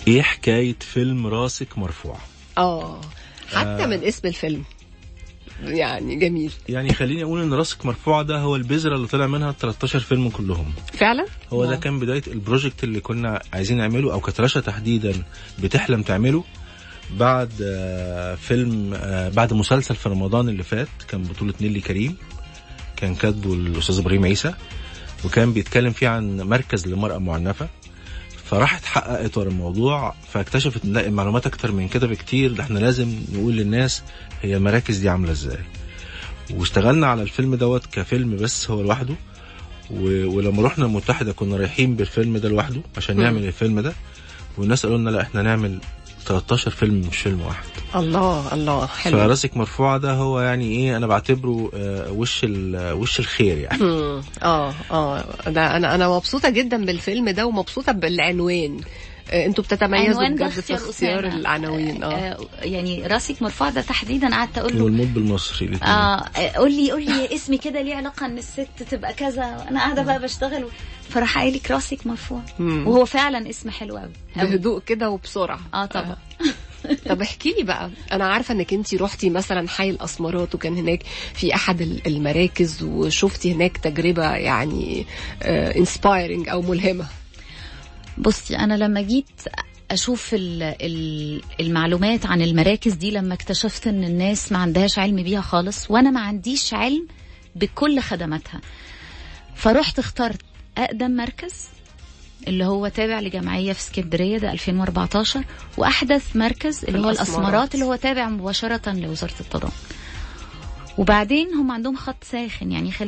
ايه حكاية فيلم راسك مرفوع؟ حتى من اسم الفيلم يعني جميل. يعني خليني اقول ان راسك مرفوع ده هو البذرة اللي طلع منها 13 فيلم كلهم فعلا. هو ده كان بداية البروجكت اللي كنا عايزين نعمله، او كانت رشا تحديدا بتحلم تعمله بعد فيلم، بعد مسلسل في رمضان اللي فات كان بطولة نيلي كريم، كان كاتبه الأستاذ إبراهيم عيسى، وكان بيتكلم فيه عن مركز للمرأة معنفة. فراحت حققت ورا الموضوع، فاكتشفت ان لا، المعلومات اكتر من كده بكتير، ده احنا لازم نقول للناس هي المراكز دي عاملة ازاي. واشتغلنا على الفيلم دوت كفيلم بس هو لوحده، ولما رحنا المتحدة كنا رايحين بالفيلم ده لوحده عشان نعمل الفيلم ده، والناس قالوا لنا لا، احنا نعمل 13 فيلم مش فيلم واحد. الله حلو. فراسك مرفوعة ده هو يعني ايه، انا بعتبره وش الخير يعني. ده انا مبسوطة جدا بالفيلم ده ومبسوطة بالعنوان. انتوا بتتميزوا بجد في اختيار العناوين. يعني راسك مرفوع ده تحديدا قعدت اقول له والموت بالمصري قول لي اسمي كده ليه علاقه ان الست تبقى كذا، انا قاعده بقى بشتغل فراح قايل لك راسك مرفوع. وهو فعلا اسم حلو قوي، بهدوء كده وبسرعه. طبعا. طب احكي لي بقى، انا عارفه انك انتي روحتي مثلا حي الاسمرات، وكان هناك في احد المراكز وشفتي هناك تجربه يعني انسبايرنج او ملهمه. بصي انا لما جيت اشوف المعلومات عن المراكز دي، لما اكتشفت ان الناس ما عندهاش علم بيها خالص، وانا ما عنديش علم بكل خدماتها، فرحت اخترت اقدم مركز اللي هو تابع لجمعية في اسكندرية، ده 2014، واحدث مركز اللي هو الاسمرات اللي هو تابع مباشرة لوزارة التضامن. وبعدين هم عندهم خط ساخن، يعني